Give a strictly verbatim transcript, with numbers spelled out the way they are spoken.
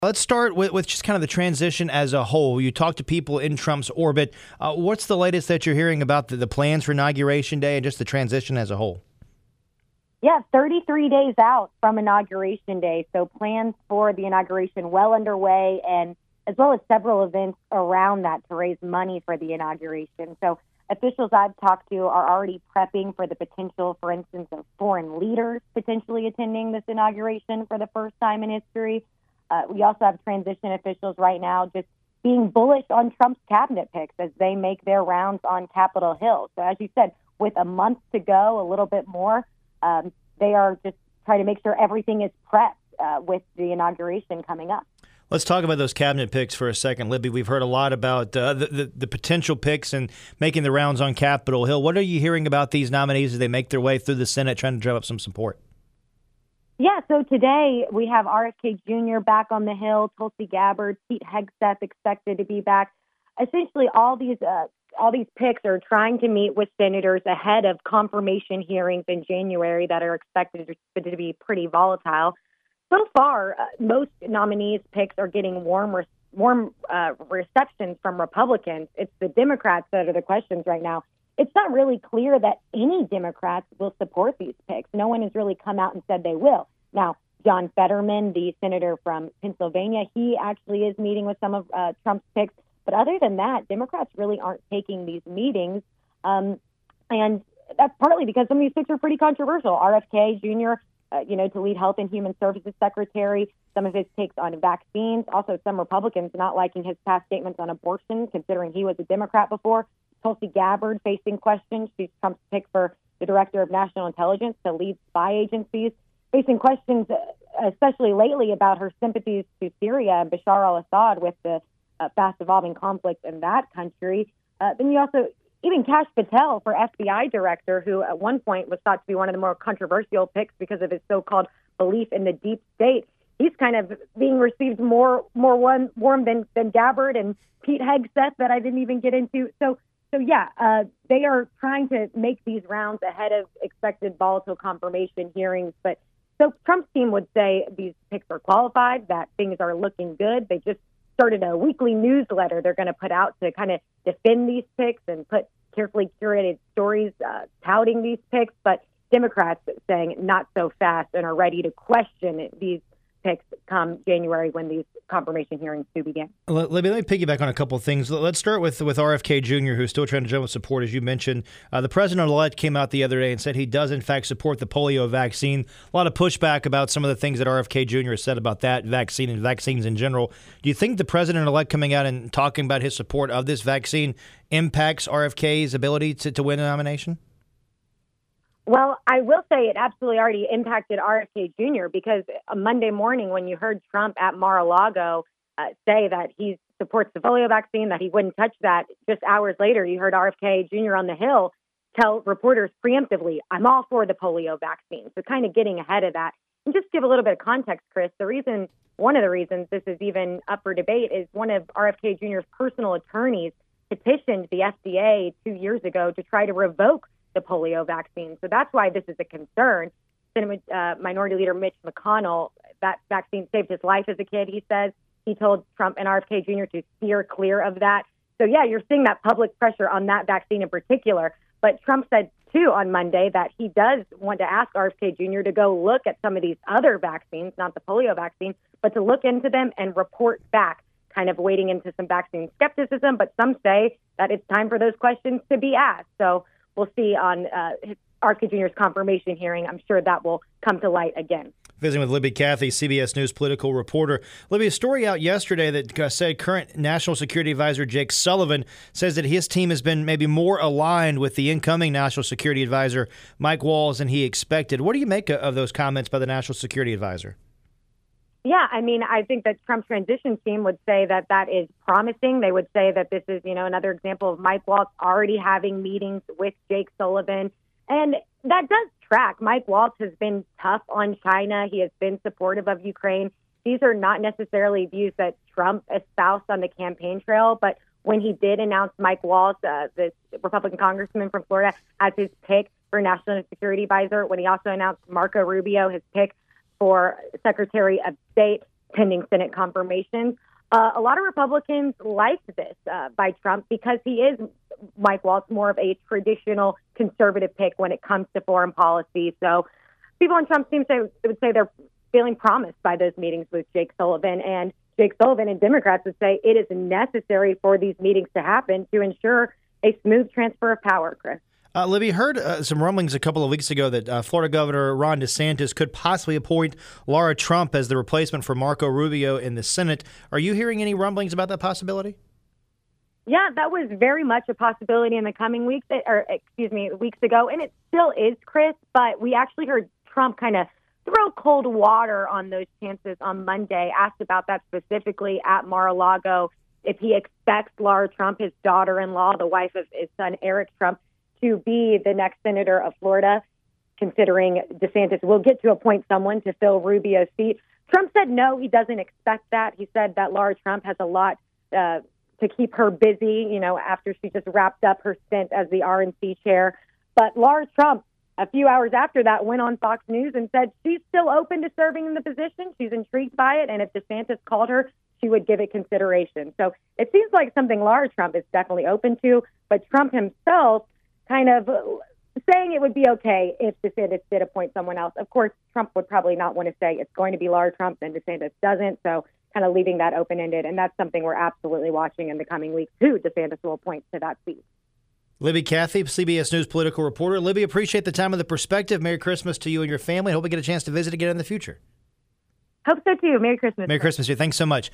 Let's start with, with just kind of the transition as a whole. You talk to people in Trump's orbit. Uh, what's the latest that you're hearing about the, the plans for Inauguration Day and just the transition as a whole? Yeah, thirty-three days out from Inauguration Day. So plans for the inauguration well underway, and as well as several events around that to raise money for the inauguration. So officials I've talked to are already prepping for the potential, for instance, of foreign leaders potentially attending this inauguration for the first time in history. Uh, we also have transition officials right now just being bullish on Trump's cabinet picks as they make their rounds on Capitol Hill. So as you said, with a month to go, a little bit more, um, they are just trying to make sure everything is prepped uh, with the inauguration coming up. Let's talk about those cabinet picks for a second, Libby. We've heard a lot about uh, the, the, the potential picks and making the rounds on Capitol Hill. What are you hearing about these nominees as they make their way through the Senate trying to drum up some support? Yeah, so today we have R F K Junior back on the Hill, Tulsi Gabbard, Pete Hegseth expected to be back. Essentially, all these uh, all these picks are trying to meet with senators ahead of confirmation hearings in January that are expected to be pretty volatile. So far, uh, most nominees' picks are getting warm, re- warm uh, receptions from Republicans. It's the Democrats that are the questions right now. It's not really clear that any Democrats will support these picks. No one has really come out and said they will. Now, John Fetterman, the senator from Pennsylvania, he actually is meeting with some of uh, Trump's picks. But other than that, Democrats really aren't taking these meetings. Um, and that's partly because some of these picks are pretty controversial. R F K Junior, uh, you know, to lead Health and Human Services Secretary, some of his takes on vaccines. Also, some Republicans not liking his past statements on abortion, considering he was a Democrat before. Tulsi Gabbard facing questions. She's Trump's pick for the Director of National Intelligence to lead spy agencies, facing questions, especially lately, about her sympathies to Syria and Bashar al-Assad with the uh, fast-evolving conflict in that country. Uh, then you also, even Kash Patel for F B I Director, who at one point was thought to be one of the more controversial picks because of his so-called belief in the deep state. He's kind of being received more more warm, warm than, than Gabbard and Pete Hegseth that I didn't even get into. So So, yeah, uh, they are trying to make these rounds ahead of expected volatile confirmation hearings. But so Trump's team would say these picks are qualified, that things are looking good. They just started a weekly newsletter they're going to put out to kind of defend these picks and put carefully curated stories uh, touting these picks. But Democrats saying not so fast and are ready to question these picks come January when these confirmation hearings do begin. Let, let, me, let me piggyback on a couple of things. Let's start with with R F K Junior, who's still trying to drum up support, as you mentioned. Uh, the president-elect came out the other day and said he does, in fact, support the polio vaccine. A lot of pushback about some of the things that R F K Junior has said about that vaccine and vaccines in general. Do you think the president-elect coming out and talking about his support of this vaccine impacts R F K's ability to, to win a nomination? Well, I will say it absolutely already impacted R F K Junior because a Monday morning when you heard Trump at Mar-a-Lago uh, say that he supports the polio vaccine, that he wouldn't touch that, just hours later you heard R F K Junior on the Hill tell reporters preemptively, I'm all for the polio vaccine. So kind of getting ahead of that. And just give a little bit of context, Chris, the reason, one of the reasons this is even up for debate is one of R F K Junior's personal attorneys petitioned the F D A two years ago to try to revoke the polio vaccine. So that's why this is a concern. Senate uh, Minority Leader Mitch McConnell, that vaccine saved his life as a kid, he says. He told Trump and R F K Junior to steer clear of that. So, yeah, you're seeing that public pressure on that vaccine in particular. But Trump said, too, on Monday that he does want to ask R F K Junior to go look at some of these other vaccines, not the polio vaccine, but to look into them and report back, kind of wading into some vaccine skepticism. But some say that it's time for those questions to be asked. So we'll see on uh, R F K Junior's confirmation hearing. I'm sure that will come to light again. Visiting with Libby Cathy, C B S News political reporter. Libby, a story out yesterday that uh, said current National Security Advisor Jake Sullivan says that his team has been maybe more aligned with the incoming National Security Advisor, Mike Waltz, than he expected. What do you make of those comments by the National Security Advisor? Yeah, I mean, I think that Trump's transition team would say that that is promising. They would say that this is, you know, another example of Mike Waltz already having meetings with Jake Sullivan. And that does track. Mike Waltz has been tough on China. He has been supportive of Ukraine. These are not necessarily views that Trump espoused on the campaign trail. But when he did announce Mike Waltz, uh, this Republican congressman from Florida, as his pick for National Security Advisor, when he also announced Marco Rubio, his pick for Secretary of State, pending Senate confirmations. Uh, a lot of Republicans liked this uh, by Trump because he is, Mike Waltz, more of a traditional conservative pick when it comes to foreign policy. So people on Trump's team say, would say they're feeling promised by those meetings with Jake Sullivan. And Jake Sullivan and Democrats would say it is necessary for these meetings to happen to ensure a smooth transfer of power, Chris. Uh, Libby, heard uh, some rumblings a couple of weeks ago that uh, Florida Governor Ron DeSantis could possibly appoint Laura Trump as the replacement for Marco Rubio in the Senate. Are you hearing any rumblings about that possibility? Yeah, that was very much a possibility in the coming weeks, or excuse me, weeks ago, and it still is, Chris, but we actually heard Trump kind of throw cold water on those chances on Monday, asked about that specifically at Mar-a-Lago, if he expects Laura Trump, his daughter-in-law, the wife of his son Eric Trump, to be the next senator of Florida, considering DeSantis will get to appoint someone to fill Rubio's seat. Trump said no, he doesn't expect that. He said that Laura Trump has a lot uh, to keep her busy, you know, after she just wrapped up her stint as the R N C chair. But Laura Trump, a few hours after that, went on Fox News and said she's still open to serving in the position. She's intrigued by it, and if DeSantis called her, she would give it consideration. So it seems like something Laura Trump is definitely open to, but Trump himself kind of saying it would be okay if DeSantis did appoint someone else. Of course, Trump would probably not want to say it's going to be Laura Trump and DeSantis doesn't, so kind of leaving that open-ended, and that's something we're absolutely watching in the coming weeks, who DeSantis will appoint to that seat. Libby Cathey, C B S News political reporter. Libby, appreciate the time and the perspective. Merry Christmas to you and your family. Hope we get a chance to visit again in the future. Hope so, too. Merry Christmas. Merry Christmas to you. Thanks so much.